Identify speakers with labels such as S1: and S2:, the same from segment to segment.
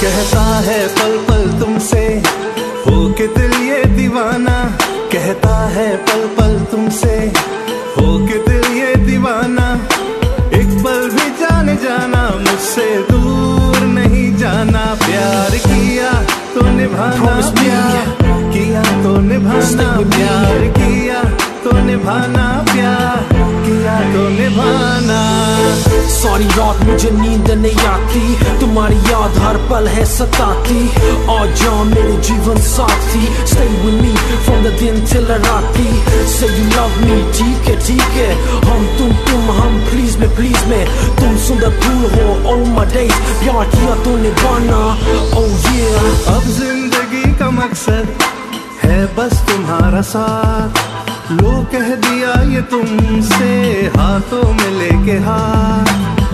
S1: कहता है पल पल तुमसे हो के दिल ये दीवाना, कहता है पल पल तुमसे हो के दिल ये दीवाना। एक पल भी जाने जाना मुझसे दूर नहीं जाना। प्यार किया तो निभाना, प्यार किया तो निभाना, प्यार किया तो निभाना, प्यार किया तो निभाना।
S2: सारी रात मुझे नींद नहीं आती, तुम्हारी याद हर पल है सताती। आ जा मेरे जीवन साथी, stay with me from the दिन till राती। Say you love me, ठीक है हम तुम प्लीज में तुम सुंदर फूल हो all my days। प्यार किया तो निभाना, oh yeah।
S1: अब जिंदगी का मकसद है बस तुम्हारा साथ, लो कह दिया ये तुमसे हाथों में लेके हाथ।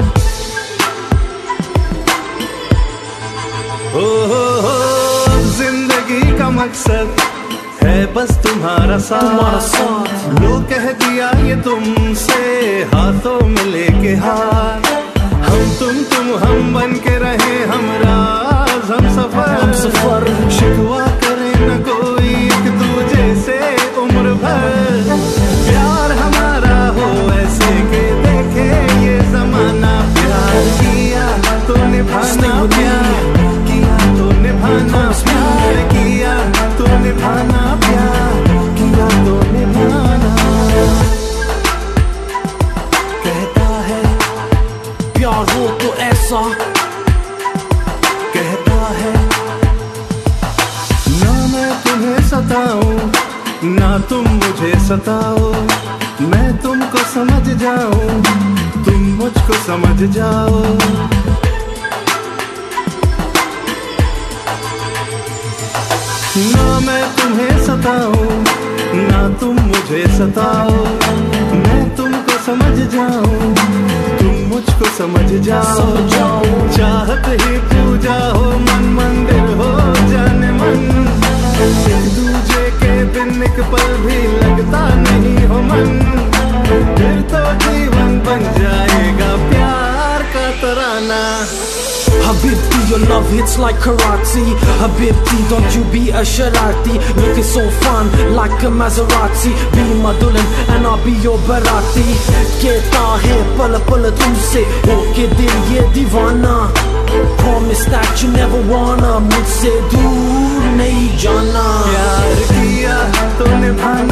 S1: हो अब जिंदगी का मकसद है बस तुम्हारा साथ, लो कह दिया ये तुमसे हाथों में लेके हाथ। हम तुम हम बन के रहे हम राज हम सफर, शिकवा करे न कोई एक दूजे से उम्र भर। प्यार हमारा हो ऐसे के देखे ये जमाना। प्यार किया तो निभाना, प्यार किया तो निभाना, प्यार किया तो निभाना, प्यार किया तो निभाना। कहता है
S2: प्यार हो तो ऐसा,
S1: कहता है ना मैं तुम्हें सताऊं ना तुम मुझे सताओ। मैं तुमको समझ जाऊं तुम मुझको समझ जाओ। ना मैं तुम्हें सताऊं ना तुम मुझे सताओ। मैं तुमको समझ जाऊं तुम मुझको समझ जाओ। चाहत ही पूजा हो मन मंदिर हो जाने मन। एक दूजे के बिन एक पल भी लगता नहीं हो मन। फिर तो जीवन बन जाएगा प्यार का तराना।
S2: Habibti, your love hits like karate. Habibti, don't you be a sharati. Looking so fun like a Maserati. Be my dulhan and I'll be your barati. कहता है पल पल तुमसे होके दिल ये दीवाना। Promise that you never wanna मुझसे दूर नहीं जाना।
S1: प्यार किया तो निभाना।